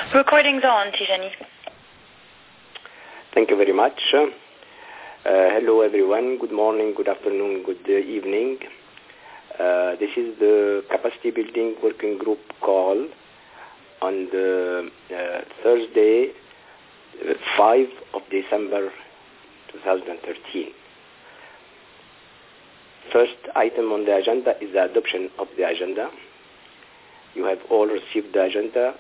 Recordings on, Tijani. Thank you very much. Hello everyone, good morning, good afternoon, good evening. This is the Capacity Building Working Group call on the Thursday, 5 of December 2013. First item on the agenda is the adoption of the agenda. You have all received the agenda.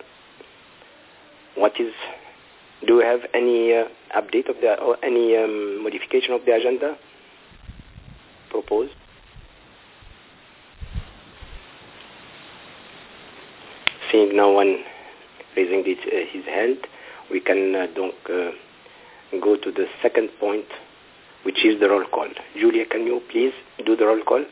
Do you have any update of or any modification of the agenda proposed? Seeing no one raising his hand, we can go to the second point, which is the roll call. Julia, can you please do the roll call?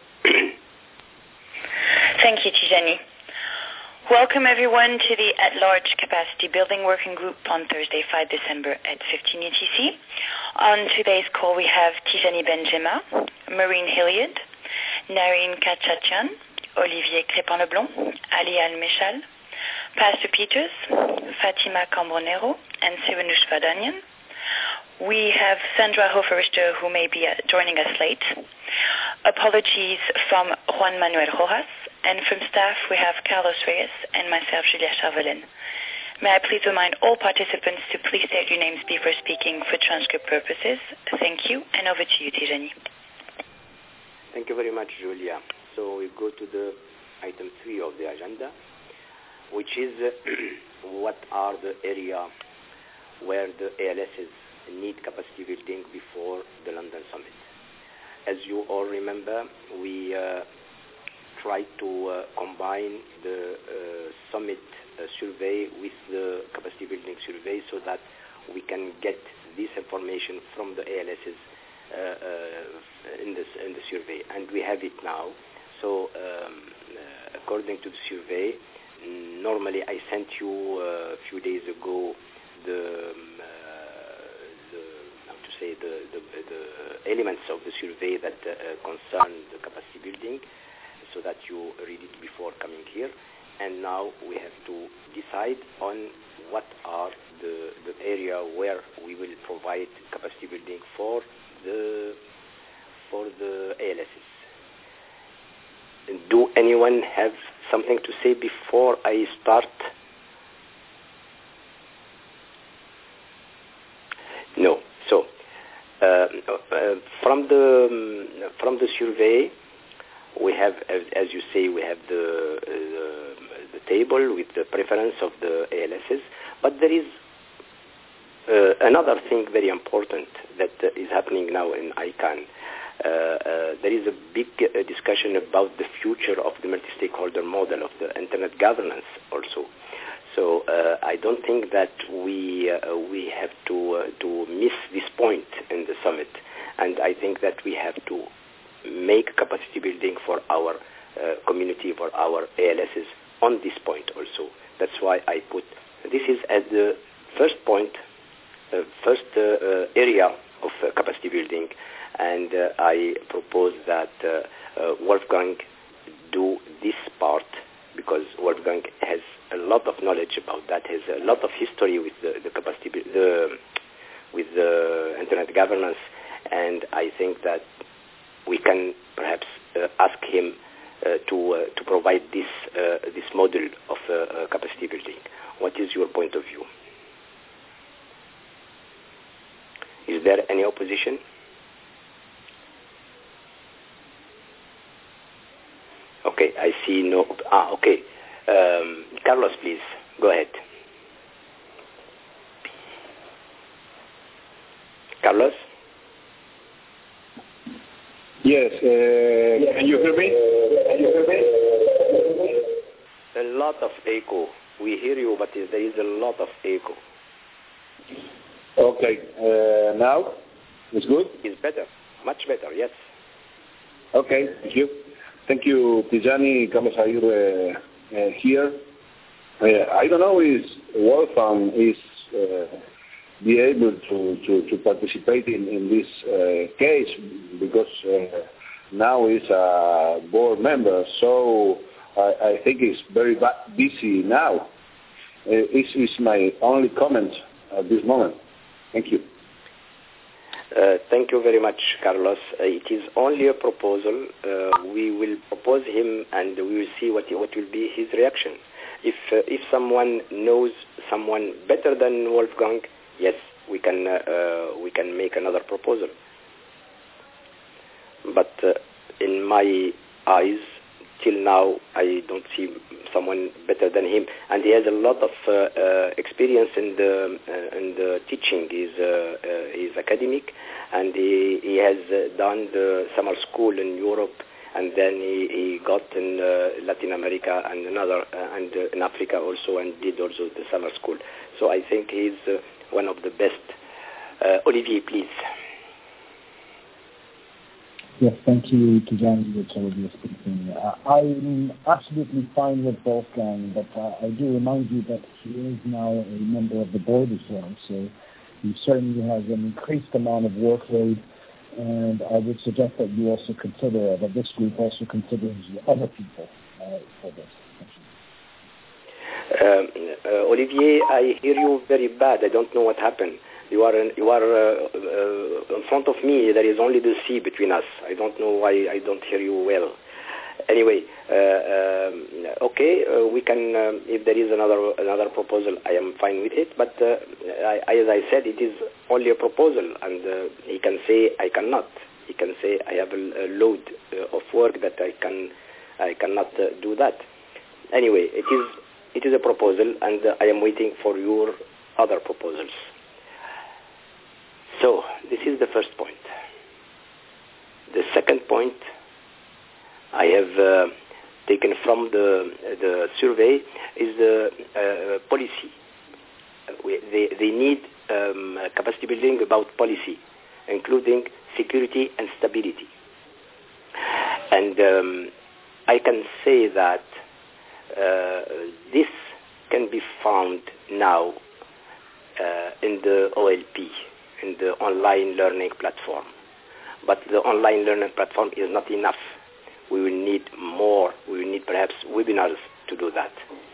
Thank you, Tijani. Welcome everyone to the at-large Capacity Building Working Group on Thursday, 5 December at 15 UTC. On today's call we have Tijani Benjema, Maureen Hilliard, Narine Kachachan, Olivier Crépin-Leblond, Ali Al-Meshal, Pastor Peters, Fatima Cambronero, and Sivanush Vadanyan. We have Sandra Hoferichter, who may be joining us late. Apologies from Juan Manuel Rojas, and from staff we have Carlos Reyes and myself, Julia Charvelin. May I please remind all participants to please state your names before speaking for transcript purposes. Thank you, and over to you, Tijani. Thank you very much, Julia. So we go to the item 3 of the agenda, which is what are the area where the ALSs need capacity building before the London Summit. As you all remember, we tried to combine the summit survey with the capacity building survey so that we can get this information from the ALSs in the survey, and we have it now. So according to the survey, normally I sent you a few days ago the elements of the survey that concern the capacity building, so that you read it before coming here. And now we have to decide on what are the area where we will provide capacity building for the ALSs. Do anyone have something to say before I start? No. So from the survey, we have, as you say, we have the table with the preference of the ALSs, but there is another thing very important that is happening now in ICANN. There is a big discussion about the future of the multi-stakeholder model of the internet governance also. So I don't think that we have to miss this point in the summit, and I think that we have to make capacity building for our community, for our ALSs on this point also. That's why I put this is at the first point, first area of capacity building, and I propose that Wolfgang do this part, because Wolfgang has a lot of knowledge about that, has a lot of history with the capacity, with the internet governance, and I think that we can perhaps ask him to provide this model of capacity building. What is your point of view? Is there any opposition? Okay, I see no. Okay. Carlos, please, go ahead. Carlos? Yes, can you hear me? A lot of echo. We hear you, but there is a lot of echo. Okay, now it's good? It's better, much better, yes. Okay, thank you. Thank you, Tijani, Carlos Aguirre here. I don't know if Wolfgang is be able to participate in this case, because now he's a board member, so I think he's very busy now. Is my only comment at this moment. Thank you. Thank you very much, Carlos. It is only a proposal. We will propose him, and we will see what will be his reaction. If someone knows someone better than Wolfgang, yes, we can make another proposal. But in my eyes, till now, I don't see someone better than him, and he has a lot of experience in the teaching. He's academic, and he has done the summer school in Europe, and then he got in Latin America and and in Africa also, and did also the summer school. So I think he's one of the best. Olivier, please. Yes, thank you to Gianni Olivier speaking. I'm absolutely fine with Wolfgang, but I do remind you that he is now a member of the board as well, so he certainly has an increased amount of workload, and I would suggest that you also consider, that this group also considers other people for this. Olivier, I hear you very bad. I don't know what happened. You are in front of me. There is only the sea between us. I don't know why I don't hear you well. Anyway, okay, we can. If there is another proposal, I am fine with it. But as I said, it is only a proposal, and he can say I cannot. He can say I have a load of work that I cannot do that. Anyway, it is a proposal, and I am waiting for your other proposals. So this is the first point. The second point I have taken from the survey is the policy. They need capacity building about policy, including security and stability. And I can say that this can be found now in the OLP, in the online learning platform. But the online learning platform is not enough. We will need more. We will need perhaps webinars to do that,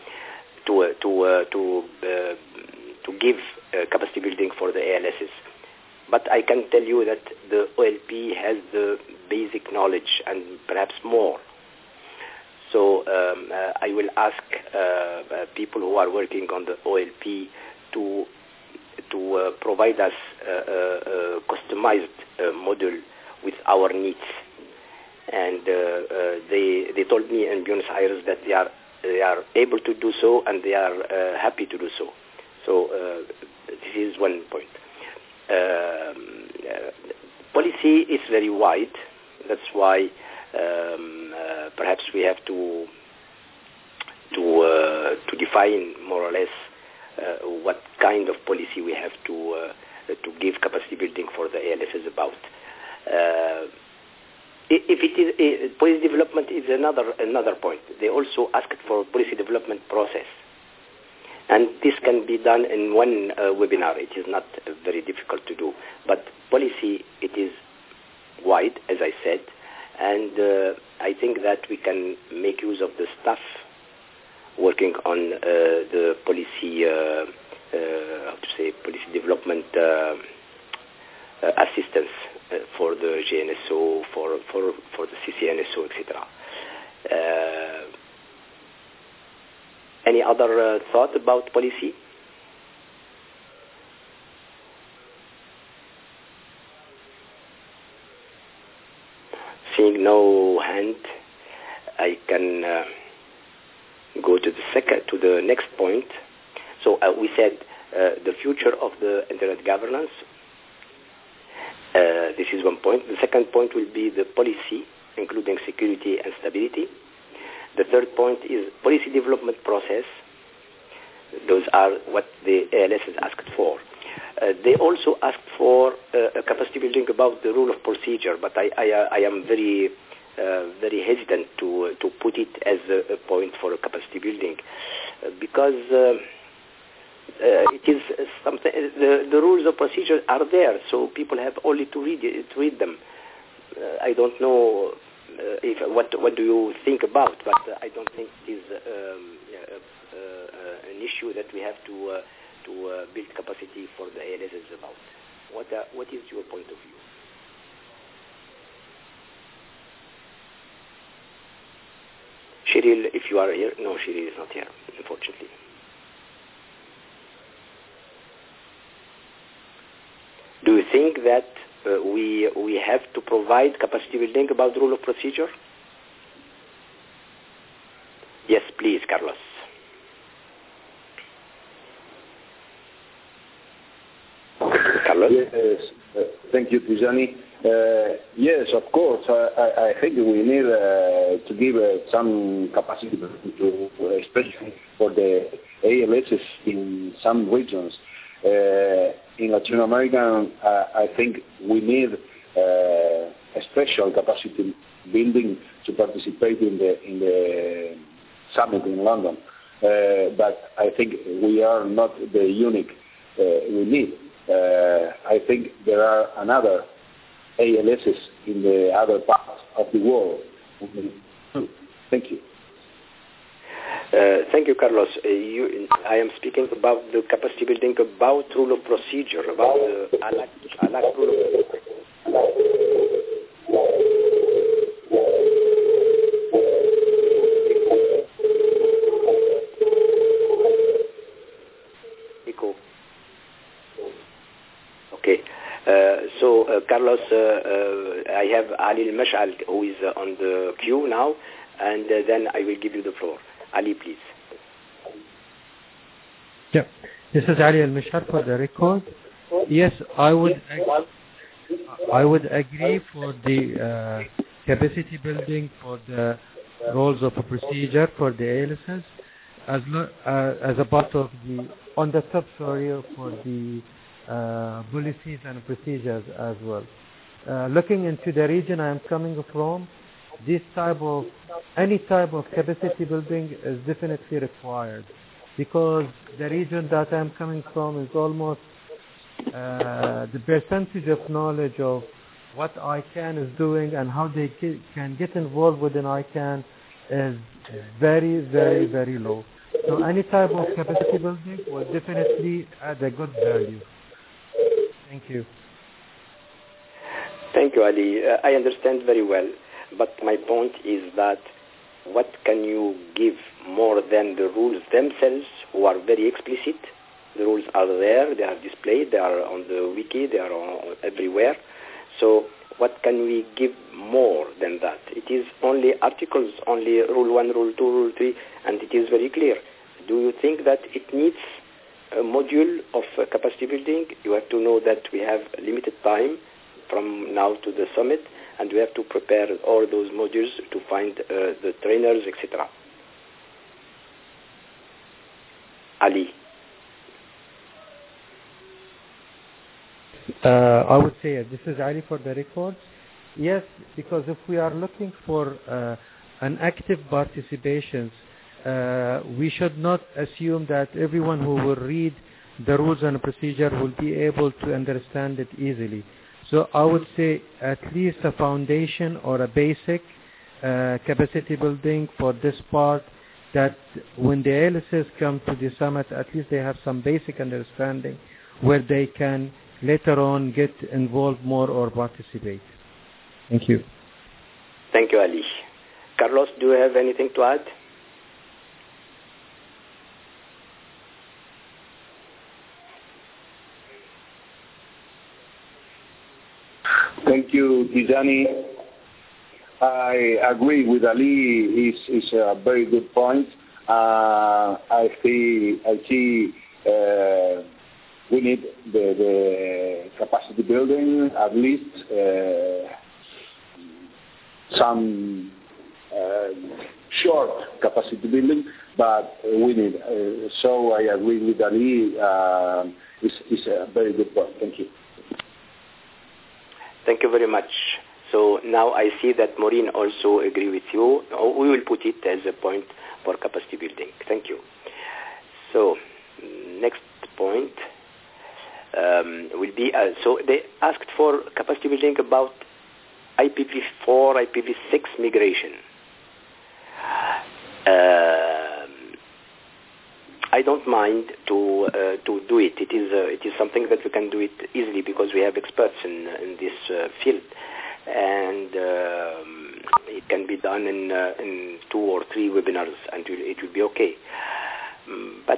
to give capacity building for the ALSs. But I can tell you that the OLP has the basic knowledge and perhaps more. So I will ask people who are working on the OLP to provide us a customized model with our needs. And they told me in Buenos Aires that they are able to do so, and they are happy to do so. So this is one point. Policy is very wide. That's why perhaps we have to define more or less what kind of policy we have to give capacity building for the ALSs about. If it is policy development is another point. They also asked for policy development process, and this can be done in one webinar. It is not very difficult to do, but policy, it is wide, as I said, and I think that we can make use of the staff working on the policy, policy development assistance for the GNSO, for the CCNSO, etc. Any other thought about policy? Seeing no hand, I can go to the next point. So we said the future of the Internet governance. This is one point. The second point will be the policy, including security and stability. The third point is policy development process. Those are what the ALS has asked for. They also asked for a capacity building about the rule of procedure, but I am very hesitant to put it as a point for a capacity building, because it is something. The rules of procedure are there, so people have only to read them. I don't know what do you think about, but I don't think it is an issue that we have to build capacity for the ALSs about. What is your point of view? Cheryl, if you are here. No, Cheryl is not here, unfortunately. Do you think that we have to provide capacity building about the rule of procedure? Yes, please, Carlos. Carlos? Yes, thank you, Tijani. Yes, of course. I think we need to give some capacity to, especially for the ALSs in some regions. In Latin America, I think we need a special capacity building to participate in the summit in London. But I think we are not the unique we need. I think there are another ALSs in the other parts of the world. Thank you. Thank you, Carlos. I am speaking about the capacity building, about rule of procedure, about the ALAC rule of procedure. Okay. Carlos, I have Ali Al-Mash'al who is on the queue now, and then I will give you the floor. Ali, please. Yeah, this is Ali Al-Mash'al for the record. Yes, I would agree for the capacity building for the rules of procedure for the ALSs as a part of the on the top story for the policies and procedures as well. Looking into the region I am coming from, any type of capacity building is definitely required, because the region that I am coming from is almost the percentage of knowledge of what ICANN is doing and how they can get involved within ICANN is very, very, very low. So any type of capacity building will definitely add a good value. Thank you. Thank you, Ali. I understand very well, but my point is that what can you give more than the rules themselves, who are very explicit? The rules are there, they are displayed, they are on the wiki, they are everywhere. So what can we give more than that? It is only articles, only rule 1, rule 2, rule 3, and it is very clear. Do you think that it needs a module of capacity building? You have to know that we have limited time from now to the summit, and we have to prepare all those modules to find the trainers, etc. Ali. I would say this is Ali for the record. Yes, because if we are looking for an active participation, we should not assume that everyone who will read the rules and procedure will be able to understand it easily. So I would say at least a foundation or a basic capacity building for this part, that when the ALSs come to the summit, at least they have some basic understanding where they can later on get involved more or participate. Thank you. Thank you, Ali. Carlos, do you have anything to add? Thank you, Tijani. I agree with Ali. It's a very good point. I see we need the capacity building, at least some short capacity building, but we need. So I agree with Ali. It's a very good point. Thank you. Thank you very much. So now I see that Maureen also agree with you. We will put it as a point for capacity building. Thank you. So next point will be, so they asked for capacity building about IPv4, IPv6 migration. I don't mind to do it. It is something that we can do it easily because we have experts in this field, and it can be done in 2 or 3 webinars, and it will be okay. But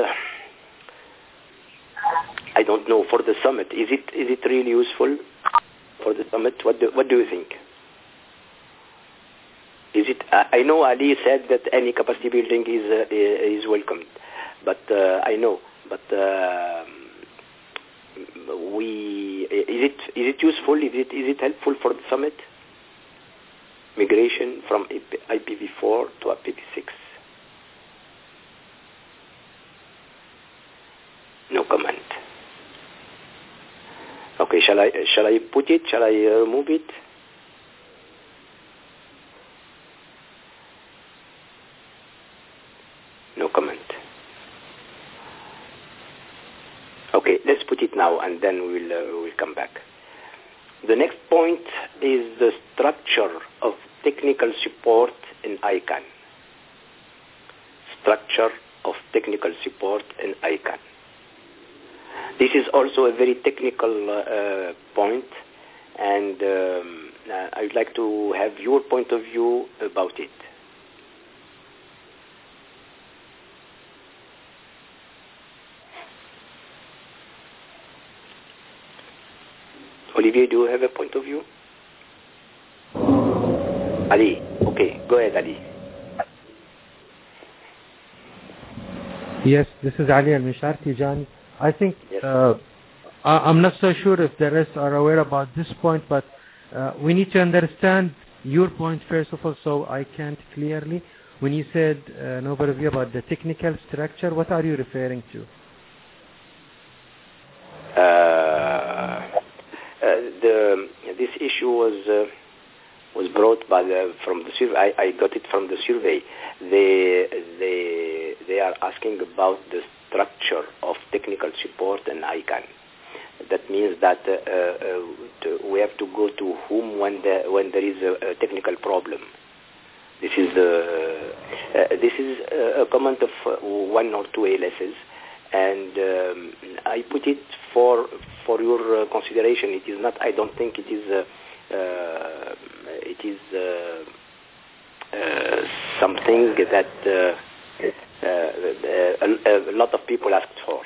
I don't know for the summit. Is it really useful for the summit? What do you think? Is it? I know Ali said that any capacity building is welcomed, but I know. But is it useful? Is it helpful for the summit? Migration from IPv4 to IPv6. No comment. Okay, shall I put it? Shall I remove it? No comment. Okay, let's put it now, and then we'll come back. The next point is the structure of technical support in ICANN. Structure of technical support in ICANN. This is also a very technical point, and I would like to have your point of view about it. Olivier, do you have a point of view? Ali, okay, go ahead, Ali. Yes, this is Ali Al-Mishar Tijani. I think yes. I'm not so sure if the rest are aware about this point, but we need to understand your point first of all, so I can't clearly. When you said an overview about the technical structure, what are you referring to? This issue was brought from the survey. I got it from the survey. They are asking about the structure of technical support in ICANN. That means that we have to go to whom when there is a technical problem. This is a comment of 1 or 2 ALSs, and I put it for your consideration. It is not. I don't think it is. Something that a lot of people asked for.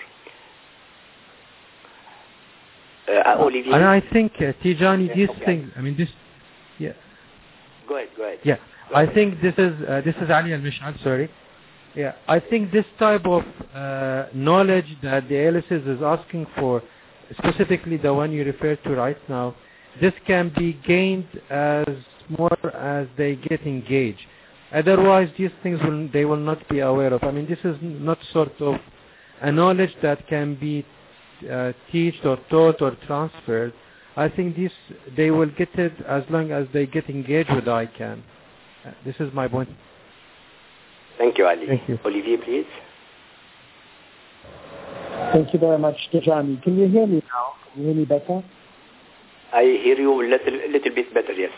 Olivier? And I think, Tijani, these things, I mean, this, yeah. Go ahead. Yeah, I think this is Ali Al-Mishal, sorry. Yeah, I think this type of knowledge that the ALSs is asking for, specifically the one you referred to right now, this can be gained as more as they get engaged. Otherwise, these things they will not be aware of. I mean, this is not sort of a knowledge that can be taught or taught or transferred. I think they will get it as long as they get engaged with ICANN. This is my point. Thank you, Ali. Thank you. Olivier, please. Thank you very much, Tijani. Can you hear me now? Can you hear me better? I hear you a little bit better, yes.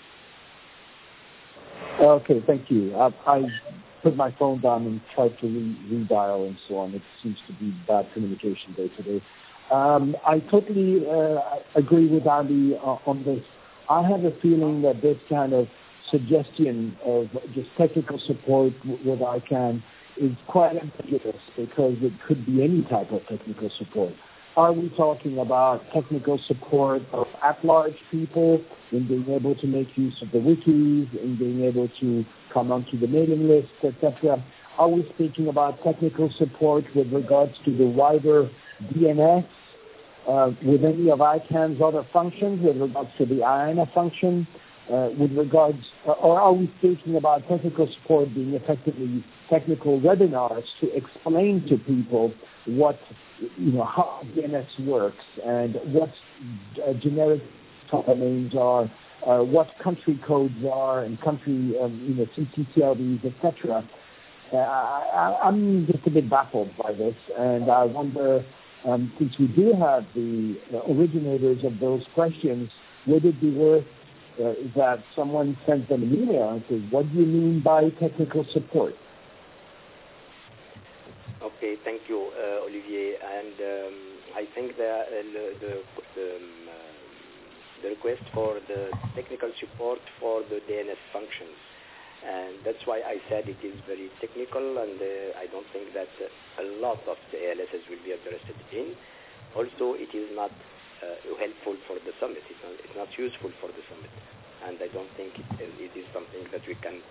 Okay, thank you. I put my phone down and tried to redial and so on. It seems to be bad communication day today. I totally agree with Ali on this. I have a feeling that this kind of suggestion of just technical support with ICANN is quite ambiguous because it could be any type of technical support. Are we talking about technical support of at-large people in being able to make use of the wikis, in being able to come onto the mailing list, etc.? Are we speaking about technical support with regards to the wider DNS, with any of ICANN's other functions, with regards to the IANA function, or are we speaking about technical support being effectively technical webinars to explain to people how DNS works and what generic domains are, what country codes are, and country CCTLDs, etc. I'm just a bit baffled by this, and I wonder, since we do have the originators of those questions, would it be worth that someone sends them an email and says, what do you mean by technical support? Okay, thank you, Olivier. And I think the request for the technical support for the DNS functions. And that's why I said it is very technical, and I don't think that a lot of the ALSs will be interested in. Also, it is not helpful for the summit. It's not useful for the summit. And I don't think it is something that we can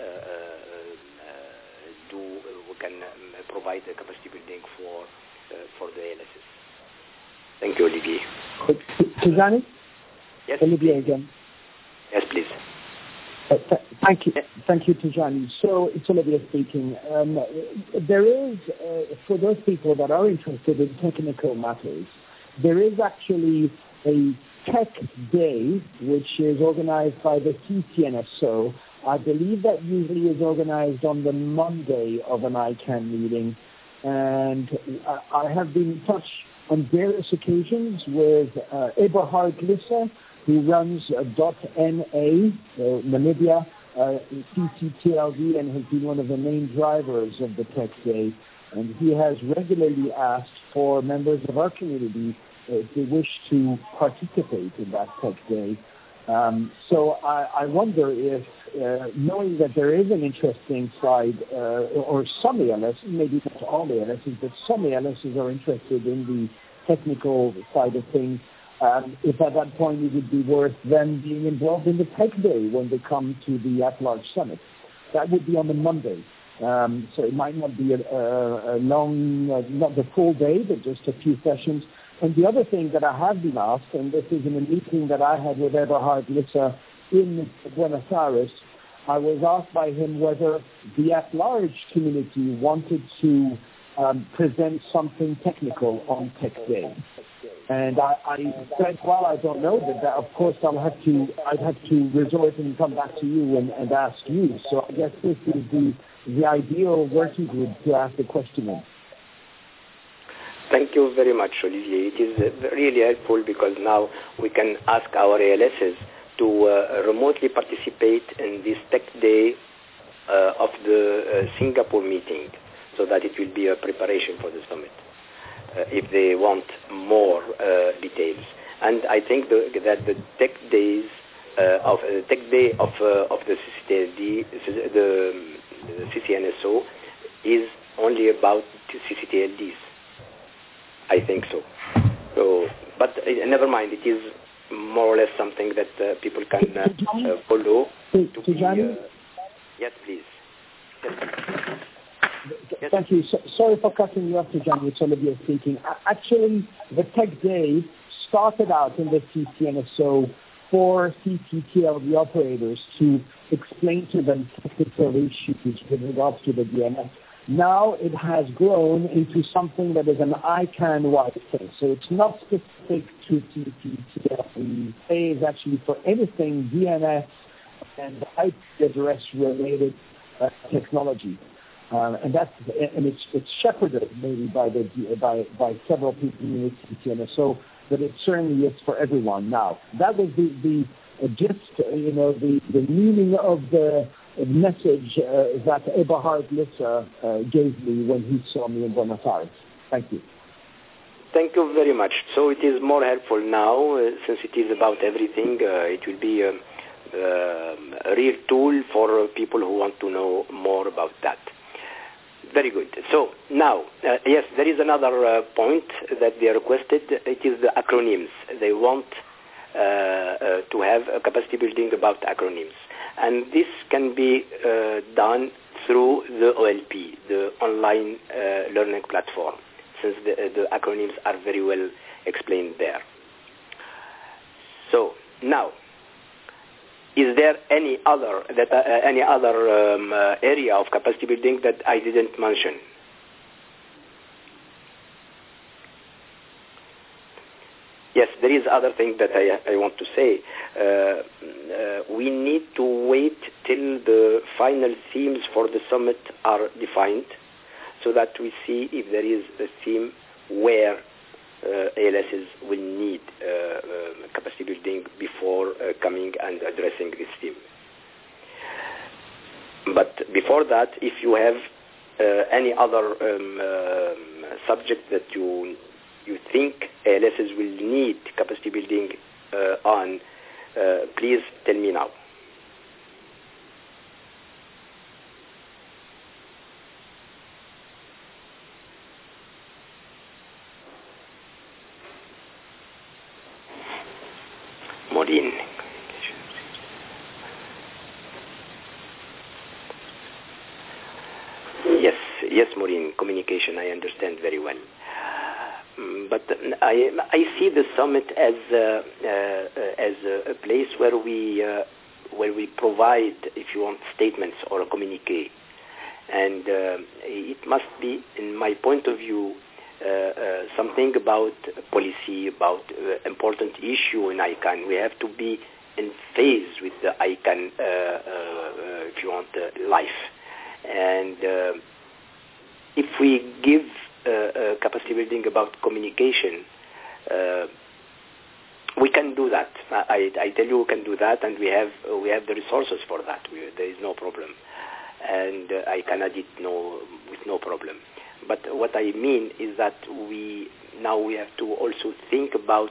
do. We can provide the capacity building for the ALSs. Thank you, Olivier. Tijani? Yes. Olivier again. Yes, please. Thank you, Tijani. So it's Olivier speaking. There is, for those people that are interested in technical matters, there is actually a tech day which is organized by the CCNSO. I believe that usually is organized on the Monday of an ICANN meeting, and I have been in touch on various occasions with Eberhard Lisse, who runs .NA, Namibia, CCTLD, and has been one of the main drivers of the Tech Day. And he has regularly asked for members of our community if they wish to participate in that Tech Day. So I wonder if, knowing that there is an interesting side, or some ALS, maybe not all ALSs, but some ALSs are interested in the technical side of things, if at that point it would be worth them being involved in the Tech Day when they come to the at-large summit. That would be on the Monday. So it might not be a long, not the full day, but just a few sessions. And the other thing that I have been asked, and this is in a meeting that I had with Eberhard Lisse in Buenos Aires, I was asked by him whether the at-large community wanted to present something technical on Tech Day. And I said, well, I don't know, but that, of course I'd have to resort and come back to you and ask you. So I guess this is the ideal working group to ask the question in. Thank you very much, Olivier. It is really helpful because now we can ask our ALSs to remotely participate in this Tech Day of the Singapore meeting, so that it will be a preparation for the summit if they want more details. And I think that the Tech Days of the Tech Day of the CCTLD, the CCNSO, is only about CCTLDs. I think so. So, but never mind. It is more or less something that people can follow. Yes, please. Yes. Thank you. Sorry for cutting you off, Tijani. It's Olivier speaking. Actually, the Tech Day started out in the CCNSO for CCTLD operators to explain to them technical issues with regards to the DNS. Now it has grown into something that is an ICANN-wide thing. So it's not specific to CCTLD. It is actually for anything DNS and IP address related technology. And it's shepherded maybe by several people in the CCNSO, but it certainly is for everyone now. That was the gist, the meaning of the message that Eberhard Lisse gave me when he saw me in Buenos Aires. Thank you. Thank you very much. So it is more helpful now, since it is about everything. It will be a real tool for people who want to know more about that. Very good. So now, yes, there is another point that they requested. It is the acronyms. They want to have a capacity building about acronyms. And this can be done through the OLP, the online learning platform, since the acronyms are very well explained there. So now, is there any other area of capacity building that I didn't mention? Yes, there is other thing that I want to say. We need to wait till the final themes for the summit are defined, so that we see if there is a theme where ALSs will need capacity building before coming and addressing this theme. But before that, if you have any other subject that you think ALSs will need capacity building on, please tell me now. Maureen. Yes, Maureen, communication, I understand very well. But I see the summit as a place where we provide, if you want, statements or a communique. And it must be, in my point of view, something about policy, about important issue in ICANN. We have to be in phase with the ICANN, if you want, life. And if we give capacity building about communication, we can do that. I tell you, we can do that, and we have the resources for that. There is no problem, and I can add it with no problem. But what I mean is that we have to also think about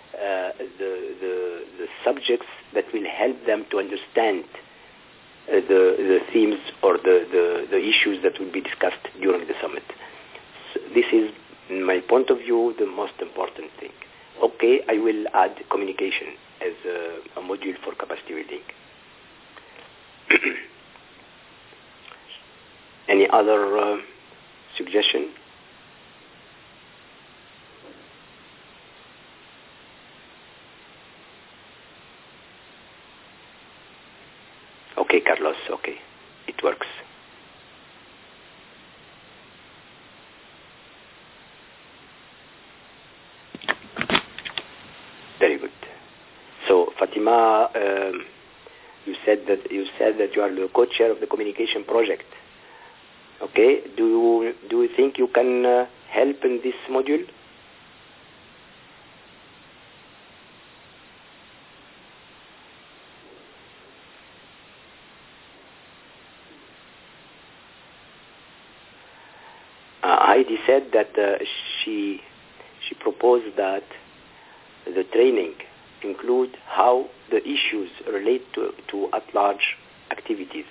the subjects that will help them to understand the themes or the issues that will be discussed during the summit. So this is, in my point of view, the most important thing. Okay, I will add communication as a module for capacity building. Any other suggestion? Okay, Carlos, okay. It works. Very good. So, Fatima, you said that you are the co-chair of the communication project. Okay. Do you think you can help in this module? Heidi said that she proposed that the training include how the issues relate to at-large activities.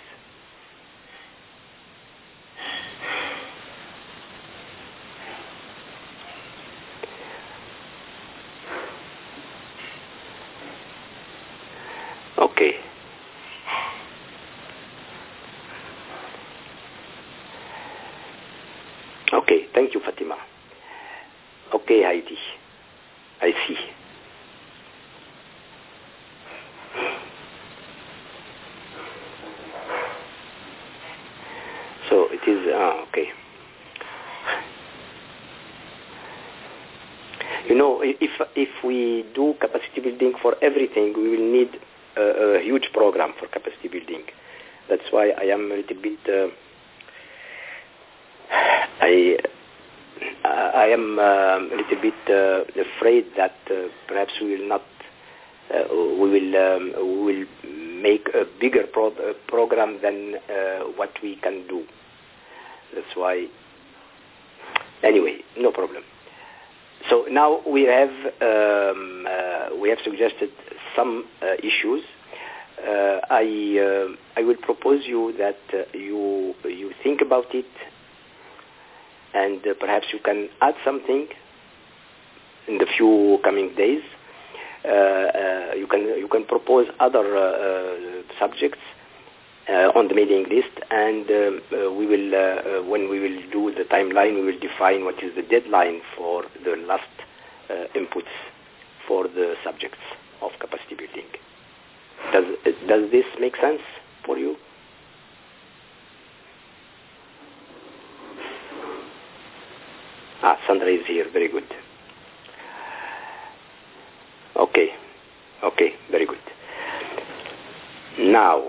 Okay. Okay, thank you, Fatima. Okay, Heidi, I see. So it is, okay. You know, if we do capacity building for everything, we will need a huge program for capacity building. That's why I am a little bit... I am a little bit afraid that perhaps we will not. We will make a bigger program than what we can do. That's why. Anyway, no problem. So now we have suggested some issues. I will propose you that you think about it. And perhaps you can add something in the few coming days. You can propose other subjects on the mailing list, and we will when we will do the timeline, we will define what is the deadline for the last inputs for the subjects of capacity building. Does this make sense for you? Sandra is here. Very good. Okay, very good. Now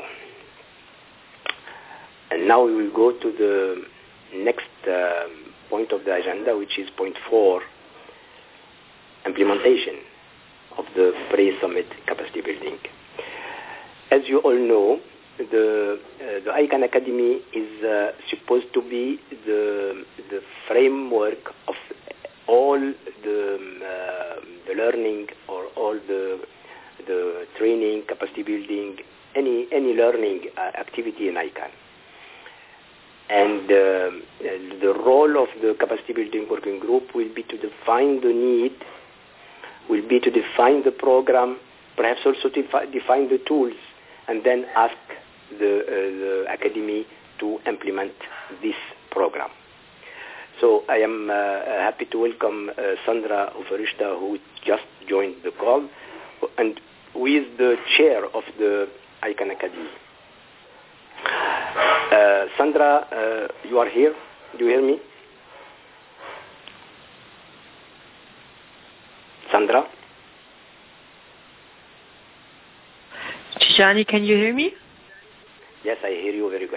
we will go to the next point of the agenda, which is point 4, implementation of the pre-summit capacity building. As you all know, the ICANN Academy is supposed to be the framework of all the learning or all the training, capacity building, any learning activity in ICANN. And the role of the capacity building working group will be to define the need, will be to define the program, perhaps also to define the tools, and then ask the academy to implement this program. So I am happy to welcome Sandra Uferishta, who just joined the call, and who is the chair of the ICANN Academy. Sandra, you are here. Do you hear me? Sandra? Tijani, can you hear me? Yes, I hear you very well.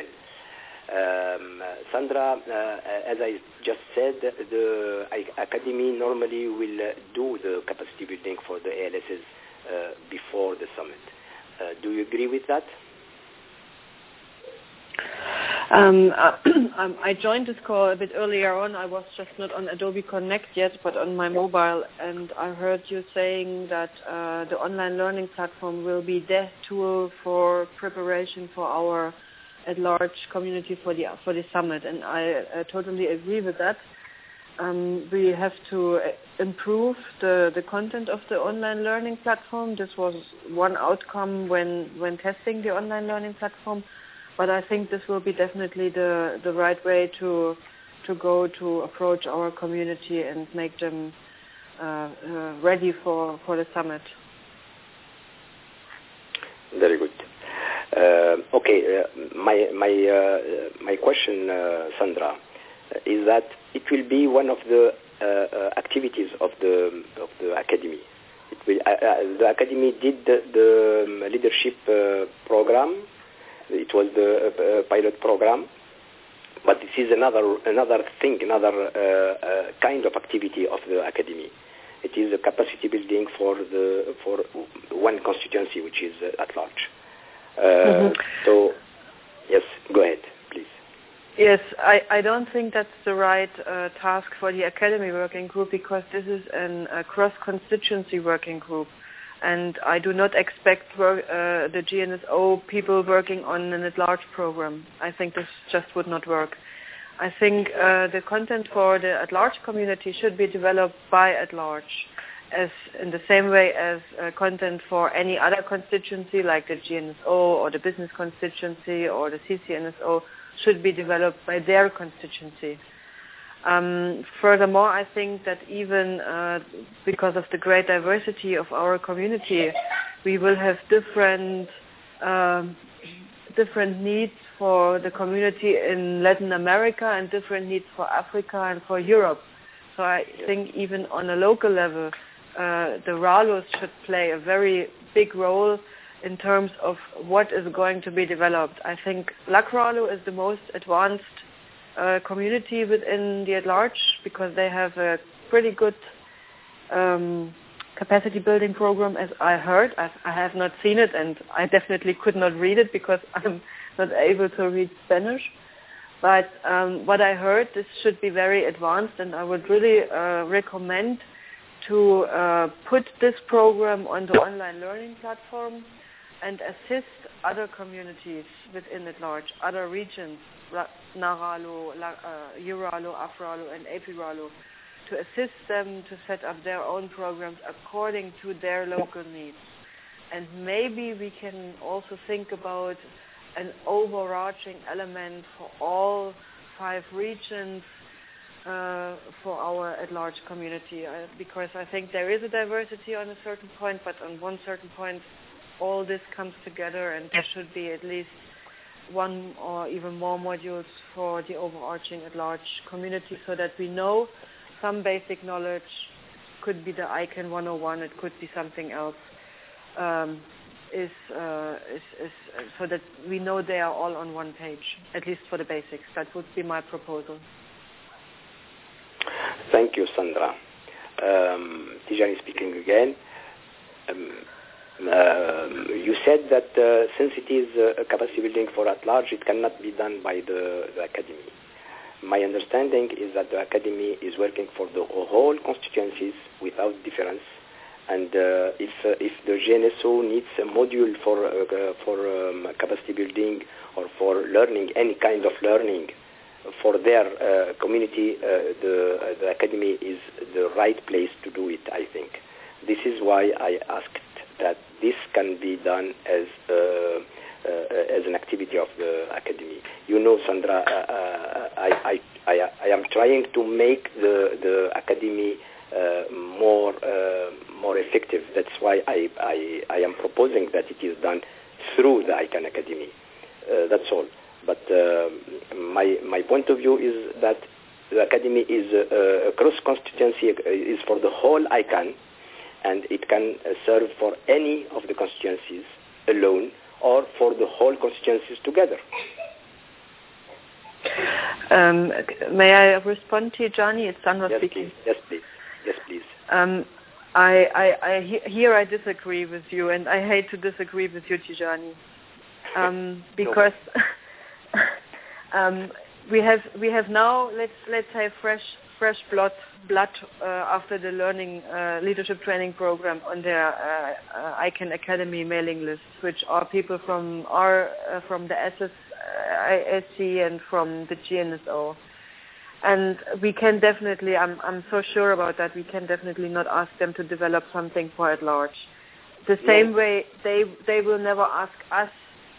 Sandra, as I just said, the Academy normally will do the capacity building for the ALSs before the summit. Do you agree with that? I joined this call a bit earlier on. I was just not on Adobe Connect yet, but on my mobile, and I heard you saying that the online learning platform will be the tool for preparation for our at-large community for the summit, and I totally agree with that. We have to improve the content of the online learning platform. This was one outcome when testing the online learning platform. But I think this will be definitely the right way to go to approach our community and make them ready for the summit. Very good. Okay, my question, Sandra, is that it will be one of the activities of the academy. It will, the academy did the leadership program. It was the pilot program, but this is another thing, another kind of activity of the academy. It is a capacity building for one constituency, which is at large. So, yes, go ahead, please. Yes, I don't think that's the right task for the academy working group, because this is a cross-constituency working group. And I do not expect the GNSO people working on an at-large program. I think this just would not work. I think the content for the at-large community should be developed by at-large, as in the same way as content for any other constituency, like the GNSO or the business constituency or the CCNSO, should be developed by their constituency. Furthermore, I think that even because of the great diversity of our community, we will have different needs for the community in Latin America and different needs for Africa and for Europe. So I think even on a local level, the RALOs should play a very big role in terms of what is going to be developed. I think LAC-RALO is the most advanced community within the at-large, because they have a pretty good capacity building program, as I heard. I have not seen it, and I definitely could not read it because I'm not able to read Spanish. But what I heard, this should be very advanced, and I would really recommend to put this program on the online learning platform and assist other communities within at-large, other regions, NARALO, EURALO, AFRALO, and APRALO, to assist them to set up their own programs according to their local needs. And maybe we can also think about an overarching element for all 5 regions for our at-large community, because I think there is a diversity on a certain point, but on one certain point all this comes together, and there should be at least one or even more modules for the overarching at-large community, so that we know some basic knowledge. Could be the ICANN 101, it could be something else, so that we know they are all on one page, at least for the basics. That would be my proposal. Thank you, Sandra. Tijani speaking again. You said that since it is a capacity building for at large, it cannot be done by the academy. My understanding is that the academy is working for the whole constituencies without difference, and if the GNSO needs a module for capacity building or for learning, any kind of learning for their community, the academy is the right place to do it, I think. This is why I asked that this can be done as an activity of the academy. You know, Sandra, I am trying to make the academy more effective. That's why I am proposing that it is done through the ICANN Academy. That's all. But my point of view is that the academy is a cross-constituency, is for the whole ICANN, and it can serve for any of the constituencies alone or for the whole constituencies together. May I respond to you, Johnny? It's Sandra speaking. Yes, please. Yes, please. I disagree with you, and I hate to disagree with you, Tijani, because we have now, let's say, fresh blood after the learning leadership training program on their ICANN Academy mailing list, which are people from the SSIC and from the GNSO. And we can definitely, I'm so sure about that, we can definitely not ask them to develop something for at large. The same way they will never ask us,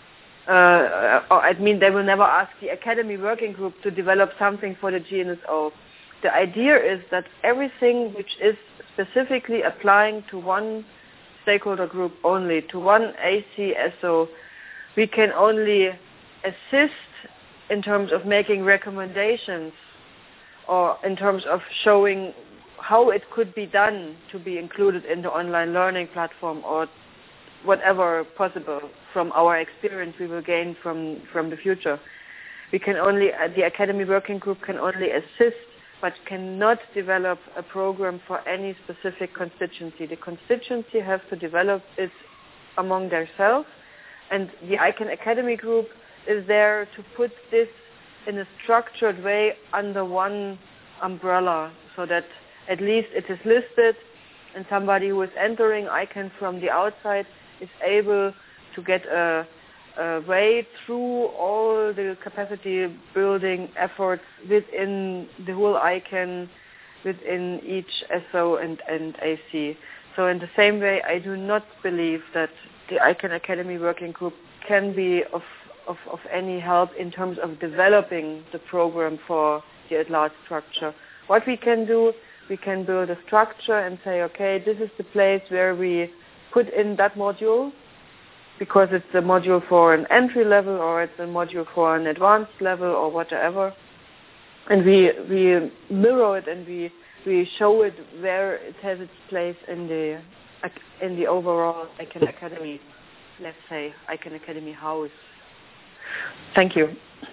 they will never ask the Academy Working Group to develop something for the GNSO. The idea is that everything which is specifically applying to one stakeholder group only, to one ACSO, we can only assist in terms of making recommendations or in terms of showing how it could be done to be included in the online learning platform or whatever possible from our experience we will gain from the future. We can only, the Academy Working Group can only assist but cannot develop a program for any specific constituency. The constituency has to develop it among themselves, and the ICANN Academy Group is there to put this in a structured way under one umbrella so that at least it is listed and somebody who is entering ICANN from the outside is able to get a way through all the capacity building efforts within the whole ICANN, within each SO and AC. So in the same way, I do not believe that the ICANN Academy Working Group can be of any help in terms of developing the program for the at-large structure. What we can do, we can build a structure and say, okay, this is the place where we put in that module, because it's a module for an entry level or it's a module for an advanced level or whatever. And we mirror it and we show it where it has its place in the overall ICANN Academy, let's say, ICANN Academy house. Thank you.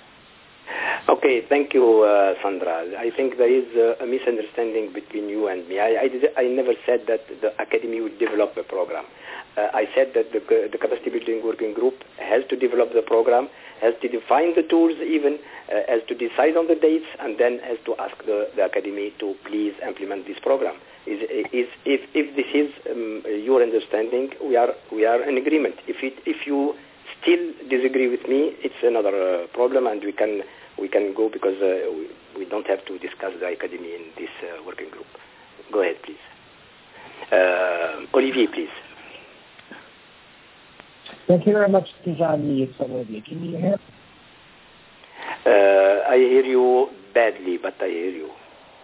Okay, thank you, Sandra. I think there is a misunderstanding between you and me. I never said that the Academy would develop a program. I said that the Capacity Building Working Group has to develop the program, has to define the tools even, has to decide on the dates, and then has to ask the Academy to please implement this program. If this is your understanding, we are in agreement. If you still disagree with me, it's another problem, and we can go because we don't have to discuss the Academy in this working group. Go ahead, please. Olivier, please. Thank you very much, Tijani. It's Olivier. Can you hear? I hear you badly, but I hear you.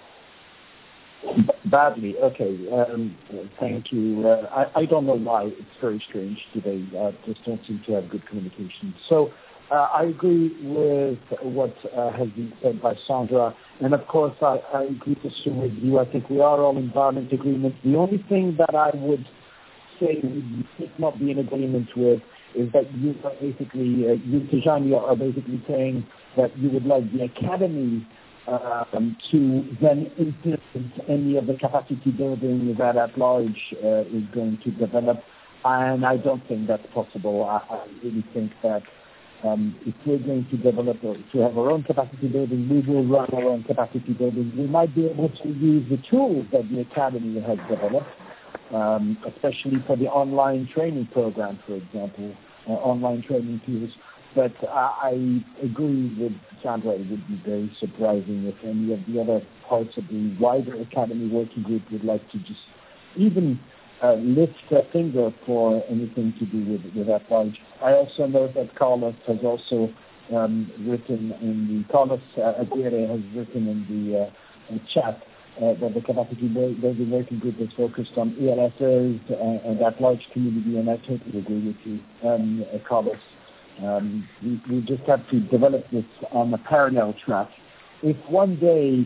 Badly, okay. Thank you. I don't know why. It's very strange today. Just don't seem to have good communication. So I agree with what has been said by Sandra. And of course, I agree with you. I think we are all in violent agreement. The only thing that I would say we should not be in agreement with is that you are basically, you, Tijani, are basically saying that you would like the Academy to then implement any of the capacity building that at large is going to develop. and I don't think that's possible. I really think that if we're going to develop or to have our own capacity building, we will run our own capacity building. We might be able to use the tools that the Academy has developed, especially for the online training program, for example, online training tools. But I agree with Sandra, it would be very surprising if any of the other parts of the wider Academy working group would like to just even lift a finger for anything to do with that large. I also know that Carlos has also written Carlos Aguirre has written in the chat that the capacity building working group is focused on ELSs and that large community, and I totally agree with you, Carlos. We just have to develop this on a parallel track. If one day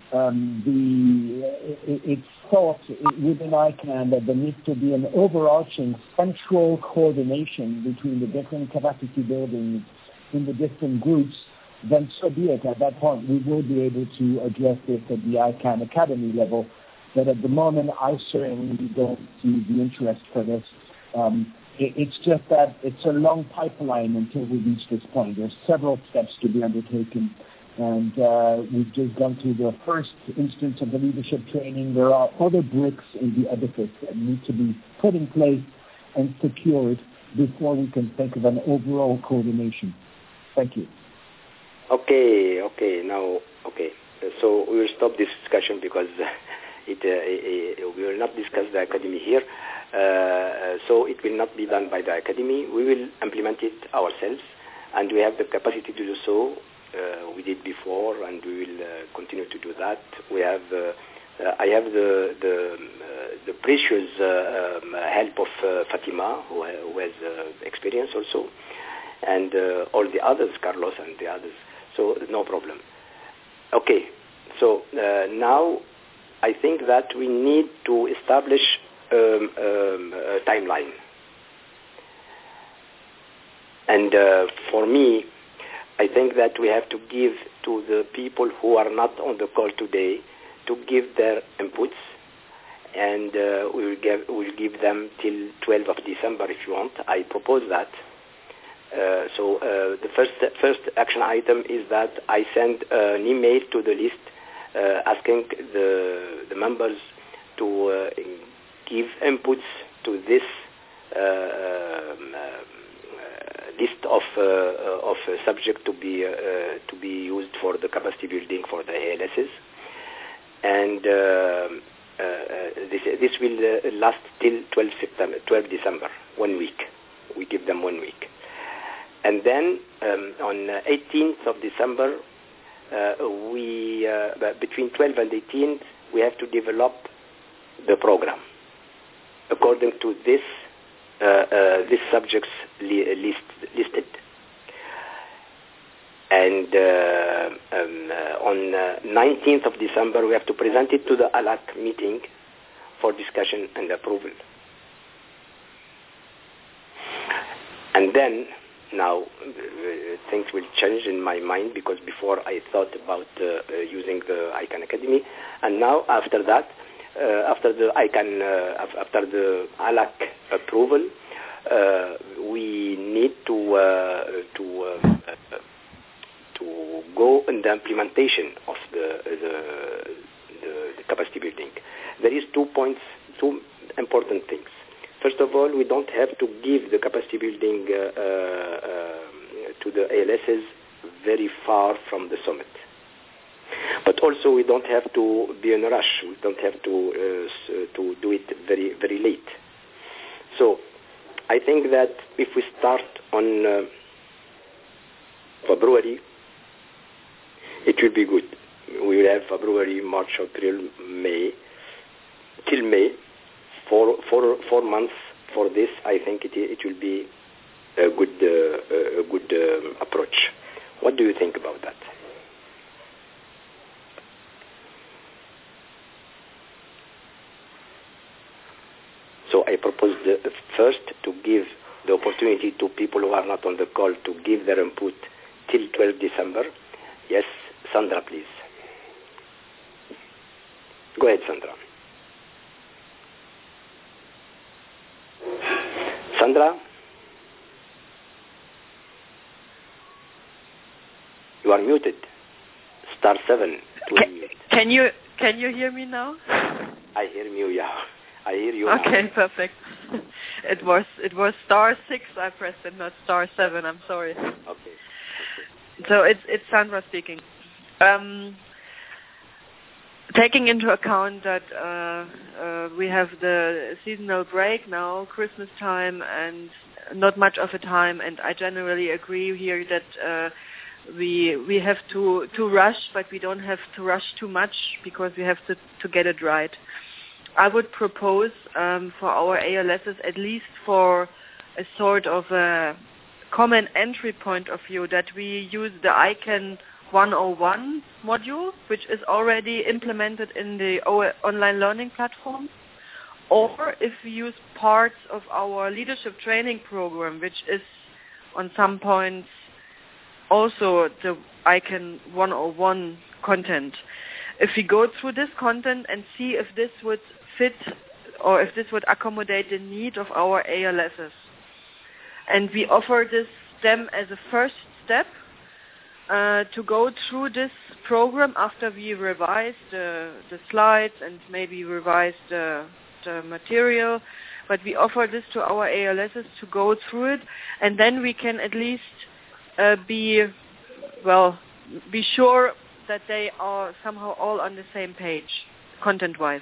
it's thought within ICANN that there needs to be an overarching central coordination between the different capacity buildings in the different groups, then so be it. At that point, we will be able to address this at the ICANN Academy level. But at the moment, I certainly don't see the interest for this. It's just that it's a long pipeline until we reach this point. There's several steps to be undertaken. And we've just gone through the first instance of the leadership training. There are other bricks in the edifice that need to be put in place and secured before we can think of an overall coordination. Thank you. Okay. So we will stop this discussion because we will not discuss the Academy here. So it will not be done by the Academy. We will implement it ourselves, and we have the capacity to do so. We did before, and we will continue to do that. We have, I have the precious help of Fatima, who has experience also, and all the others, Carlos and the others. So no problem. Okay. So now I think that we need to establish a timeline, and for me, I think that we have to give to the people who are not on the call today to give their inputs, and we'll give them till 12th of December if you want. I propose that. So the first action item is that I send an email to the list asking the members to give inputs to this list of subject to be used for the capacity building for the ALSs, and this will last till 12 December, 1 week. We give them 1 week, and then on 18th of December, between 12 and 18th, we have to develop the program according to this subjects listed. And on 19th of December, we have to present it to the ALAC meeting for discussion and approval. And then, now, things will change in my mind, because before I thought about using the ICANN Academy, and now after that, after the ALAC approval, we need to go in the implementation of the capacity building. There is 2 important things. First of all, we don't have to give the capacity building to the ALSs very far from the summit. But also, we don't have to be in a rush. We don't have to do it very, very late. So, I think that if we start on February, it will be good. We will have February, March, April, May, till May, 4 months for this. I think it will be a good approach. What do you think about that? So I propose first to give the opportunity to people who are not on the call to give their input till 12 December. Yes, Sandra, please. Go ahead, Sandra. Sandra? You are muted. Star 7 to unmute. Can you hear me now? I hear you, yeah. I hear you Okay, now. perfect. It was star 6 I pressed and not star 7. I'm sorry. Okay. So it's Sandra speaking. Taking into account that we have the seasonal break now, Christmas time, and not much of a time, and I generally agree here that we have to rush, but we don't have to rush too much because we have to get it right. I would propose for our ALSs, at least for a sort of a common entry point of view, that we use the ICANN 101 module, which is already implemented in the online learning platform, or if we use parts of our leadership training program, which is on some points also the ICANN 101 content. If we go through this content and see if this would fit or if this would accommodate the need of our ALSs. And we offer them as a first step to go through this program after we revise the slides and maybe revise the material. But we offer this to our ALSs to go through it, and then we can at least be sure that they are somehow all on the same page, content-wise.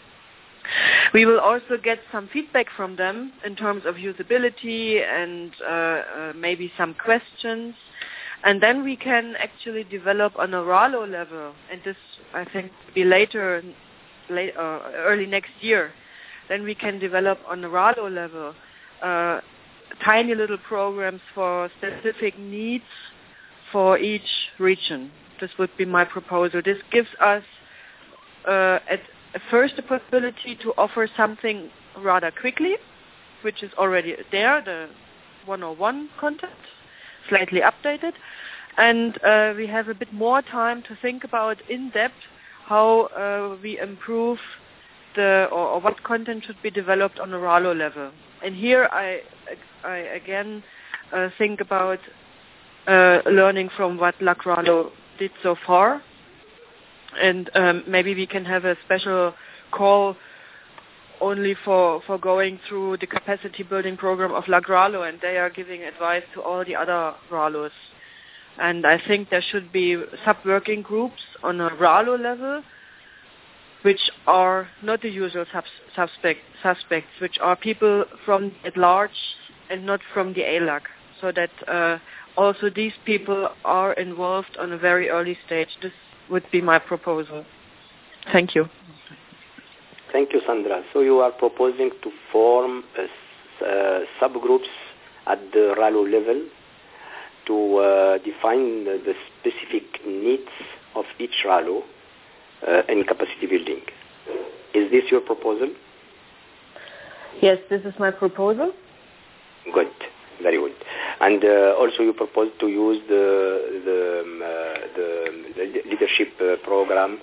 We will also get some feedback from them in terms of usability and maybe some questions. And then we can actually develop on a RALO level, and this, I think, will be early next year. Then we can develop on a RALO level tiny little programs for specific needs for each region. This would be my proposal. This gives us at first a possibility to offer something rather quickly, which is already there, the 101 content, slightly updated. And we have a bit more time to think about in depth how we improve or what content should be developed on a RALO level. And here I again think about learning from what LACRALO did so far. And maybe we can have a special call only for going through the capacity building program of LACRALO, and they are giving advice to all the other RALOs. And I think there should be sub-working groups on a RALO level, which are not the usual suspects, which are people from at large and not from the ALAC, so that also these people are involved on a very early stage. This would be my proposal. Thank you. Thank you, Sandra. So you are proposing to form subgroups at the RALO level to define the specific needs of each RALO in capacity building. Is this your proposal? Yes, this is my proposal. Good, very good. And also you propose to use the leadership program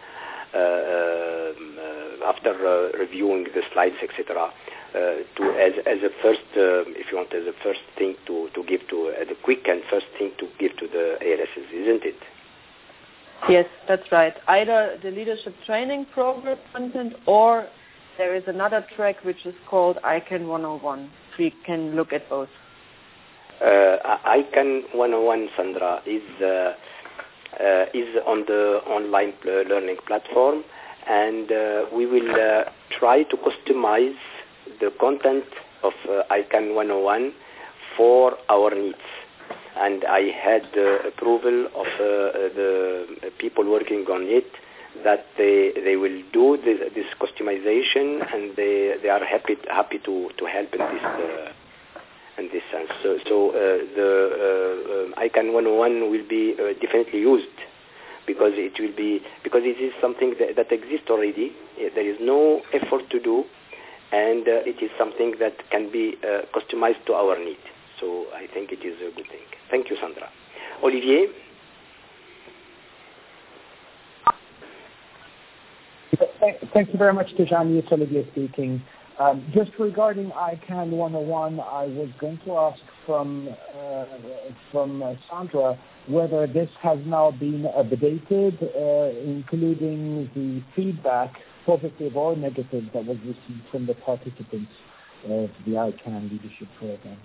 after reviewing the slides, etc., as a first, if you want, as a first thing to give to the quick and first thing to give to the ALSs, isn't it? Yes, that's right. Either the leadership training program content, or there is another track which is called ICANN 101. We can look at both. ICANN 101, Sandra, is on the online learning platform, and we will try to customize the content of ICANN 101 for our needs. And I had approval of the people working on it that they will do this customization, and they are happy to help in this sense. So the ICANN 101 will be definitely used because it is something that exists already. There is no effort to do, and it is something that can be customized to our need. So I think it is a good thing. Thank you, Sandra. Olivier? Thank you very much, Tijani. It's Olivier speaking. Just regarding ICANN 101, I was going to ask from Sandra whether this has now been updated, including the feedback, positive or negative, that was received from the participants of the ICANN leadership program.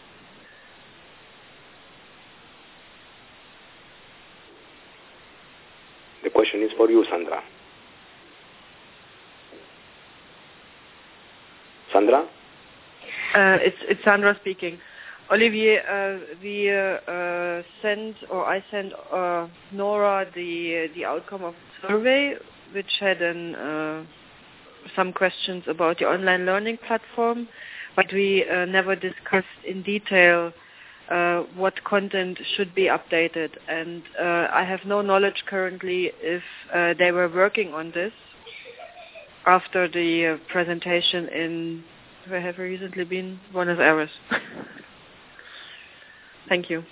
The question is for you, Sandra. Sandra? It's Sandra speaking. Olivier, I sent Nora the outcome of the survey, which had some questions about the online learning platform, but we never discussed in detail what content should be updated. And I have no knowledge currently if they were working on this after the presentation in, where have I recently been? Buenos Aires. Thank you.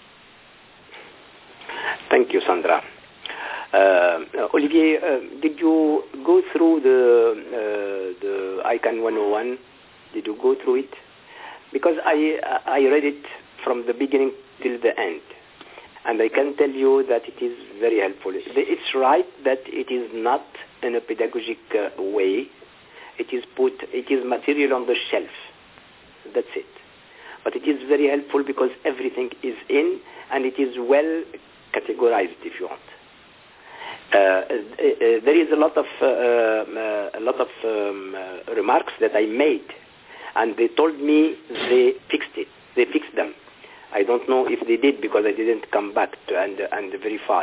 Thank you, Sandra. Olivier, did you go through the ICANN 101? Did you go through it? Because I read it from the beginning till the end, and I can tell you that it is very helpful. It's right that it is not in a pedagogic way. It is material on the shelf. That's it. But it is very helpful because everything is in, and it is well categorized, if you want. There is a lot of remarks that I made, and they told me they fixed it. They fixed them. I don't know if they did because I didn't come back and verify.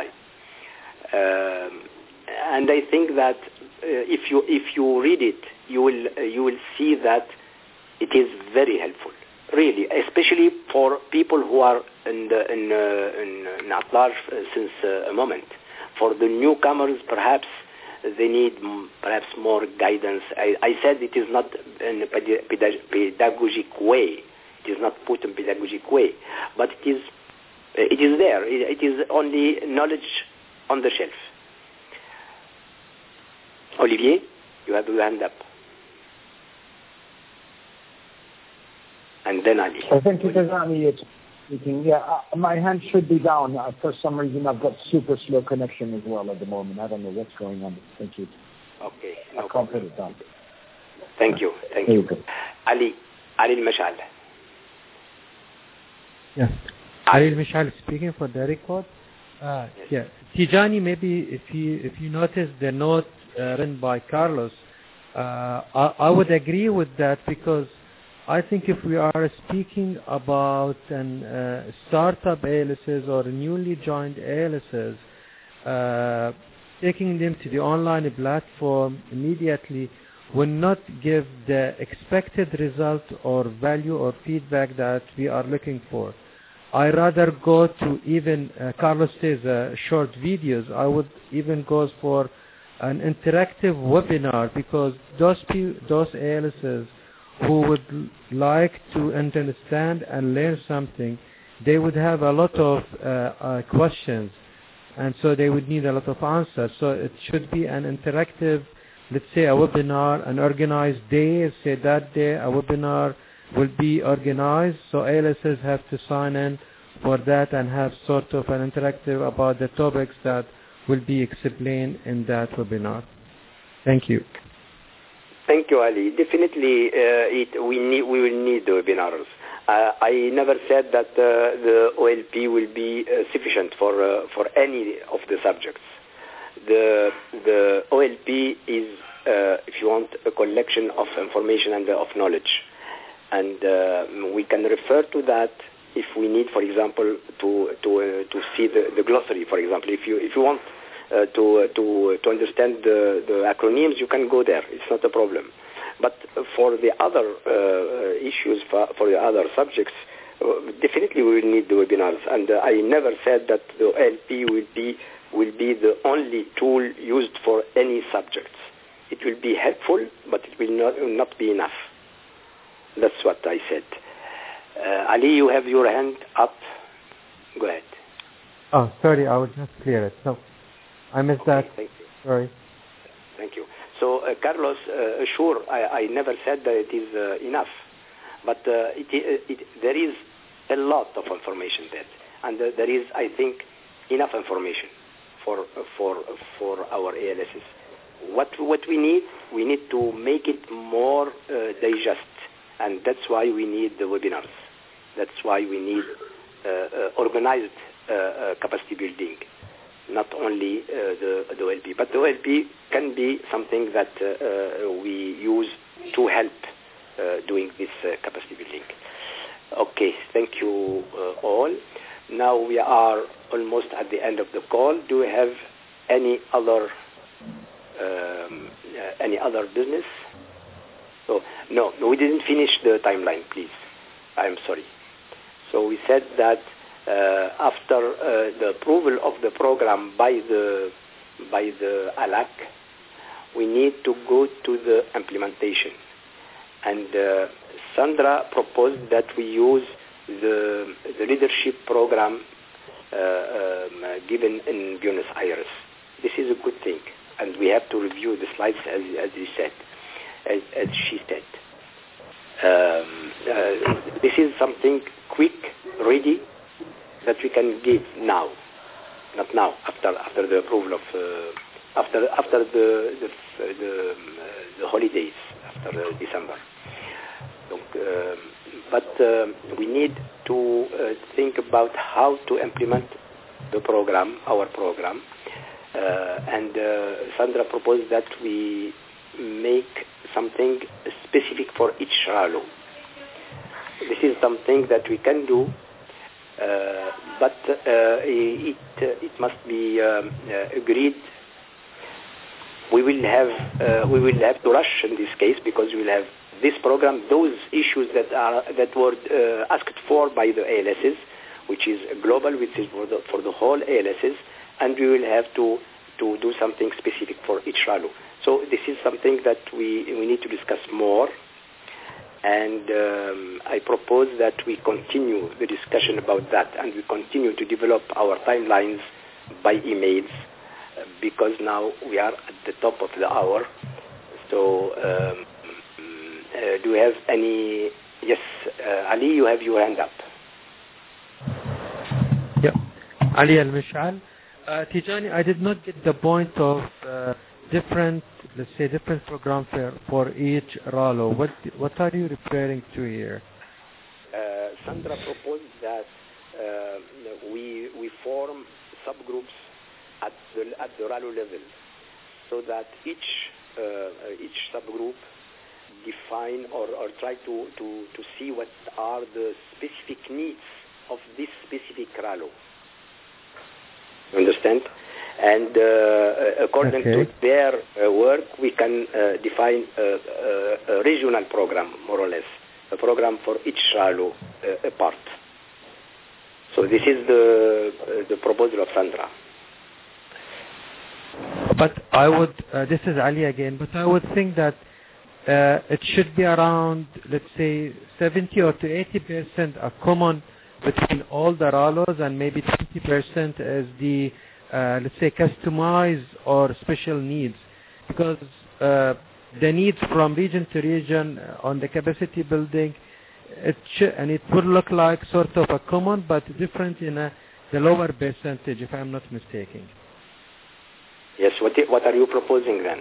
And I think that if you read it, you will see that it is very helpful. Really, especially for people who are in at large since a moment. For the newcomers, perhaps they need perhaps more guidance. I said it is not in a pedagogic way. It is not put in pedagogic way, but it is there. It is only knowledge on the shelf. Olivier, you have your hand up. And then Ali. Thank you, Tizani. It's speaking. Yeah, my hand should be down. For some reason, I've got super slow connection as well at the moment. I don't know what's going on. Thank you. Okay. I can't put it down. Thank you. Thank you. Ali Al-Mashal. Yes. Ali Al-Mashal speaking for the record. Yeah. Tijani, maybe if you notice the note written by Carlos, I would agree with that because I think if we are speaking about startup ALSs or newly joined ALSs, taking them to the online platform immediately will not give the expected result or value or feedback that we are looking for. I rather go to even, Carlos says short videos, I would even go for an interactive webinar because those ALSs who would like to understand and learn something, they would have a lot of questions, and so they would need a lot of answers. So it should be an interactive, let's say a webinar, an organized day, say that day a webinar will be organized, so ALSs have to sign in for that and have sort of an interactive about the topics that will be explained in that webinar. Thank you. Thank you, Ali. Definitely, we will need the webinars. I never said that the OLP will be sufficient for any of the subjects. The OLP is, if you want, a collection of information and of knowledge, and we can refer to that if we need, for example, to see the glossary. For example, if you want to understand the acronyms, you can go there. It's not a problem. But for the other issues, for the other subjects, definitely we will need the webinars. And I never said that the LP will be the only tool used for any subjects. It will be helpful, but it will not be enough. That's what I said. Ali, you have your hand up. Go ahead. Oh, sorry, I was just clear it. So I missed that. Thank you. Sorry. Thank you. So, Carlos, sure, I never said that it is enough, but there is a lot of information there, and there is, I think, enough information for our ALSs. What we need to make it more digest, and that's why we need the webinars. That's why we need organized capacity building, not only the OLP. But the OLP can be something that we use to help doing this capacity building. Okay, thank you all. Now we are almost at the end of the call. Do we have any other business? So, no, we didn't finish the timeline, please. I'm sorry. So we said that after the approval of the program by the ALAC, we need to go to the implementation. And Sandra proposed that we use the leadership program given in Buenos Aires. This is a good thing, and we have to review the slides as she said. This is something quick, ready, that we can give now, not now. After the approval of after the holidays, after December. But we need to think about how to implement the program, our program, and Sandra proposed that we make something specific for each RALO. This is something that we can do, but it must be agreed. We will have to rush in this case, because we will have this program, those issues that were asked for by the ALSs, which is global, which is for the whole ALSs, and we will have to do something specific for each RALO. So this is something that we need to discuss more, and I propose that we continue the discussion about that, and we continue to develop our timelines by emails, because now we are at the top of the hour. So do we have any? Yes, Ali, you have your hand up. Yeah, Ali Al-Mish'al. Tijani, I did not get the point of different program for each RALO. What are you referring to here? Sandra proposed that we form subgroups at the RALO level, so that each subgroup define or try to see what are the specific needs of this specific RALO. You understand? And according to their work, we can define a regional program, more or less, a program for each RALO apart. So this is the proposal of Sandra. But I would, this is Ali again, but I would think that it should be around, let's say, 70 or to 80% are common between all the RALOs, and maybe 20% as the, let's say, customized or special needs. Because the needs from region to region on the capacity building, and it would look like sort of a common, but different in the lower percentage, if I'm not mistaken. Yes, what are you proposing then,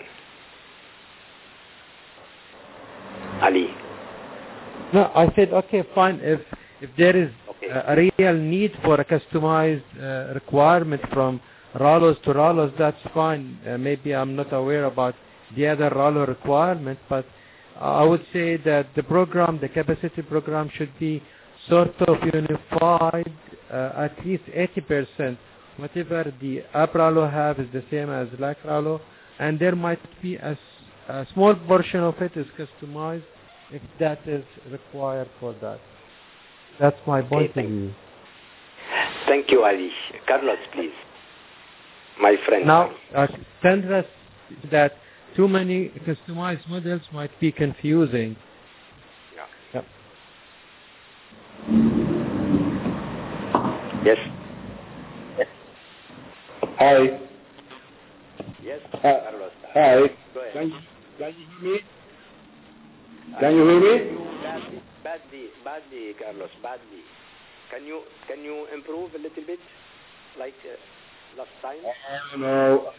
Ali? No, I said, okay, fine. If there is a real need for a customized requirement from RALOs to RALOs, that's fine. Maybe I'm not aware about the other RALO requirement, but I would say that the program, the capacity program, should be sort of unified, at least 80%. Whatever the UP RALO have is the same as LAC RALO, and there might be a small portion of it is customized if that is required for that. That's my point of view. Thank you, Ali. Carlos, please. My friend. Now, Sandra said that too many customized models might be confusing. Yeah. Yes. Hi. Yes, Carlos. Hi. Go ahead. Can you hear me? Can you hear me? Badly, Carlos, badly. Can you improve a little bit, like last time? I don't know.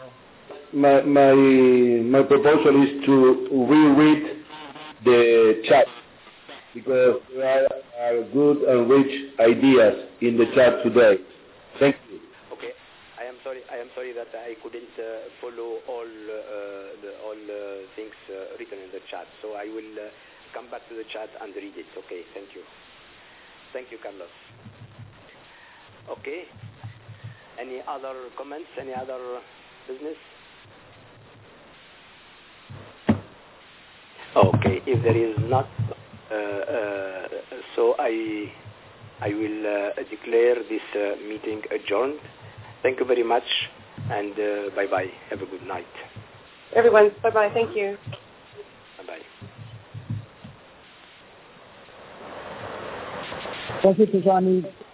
My proposal is to reread the chat because there are good and rich ideas in the chat today. Thank you. Okay. I am sorry that I couldn't follow all things written in the chat. So I will come back to the chat and read it. Okay. Thank you. Thank you, Carlos. Okay. Any other comments? Any other business? Okay. If there is not, so I will declare this meeting adjourned. Thank you very much, and bye-bye. Have a good night. Everyone, bye-bye. Thank you. Bye-bye. Thank you, Tijani.